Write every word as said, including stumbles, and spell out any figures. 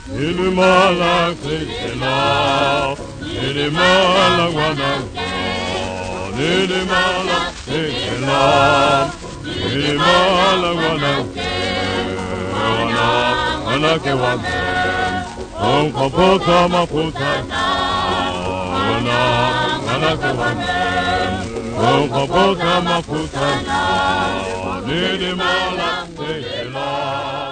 Ilimala Krishna, Ilimala Wanaka, Ilimala Krishna, Ilimala Wanaka, Wanaka Wanaka, Om Kapota Maputa, Wanaka Wanaka, Om Kapota Maputa, Ilimala Krishna.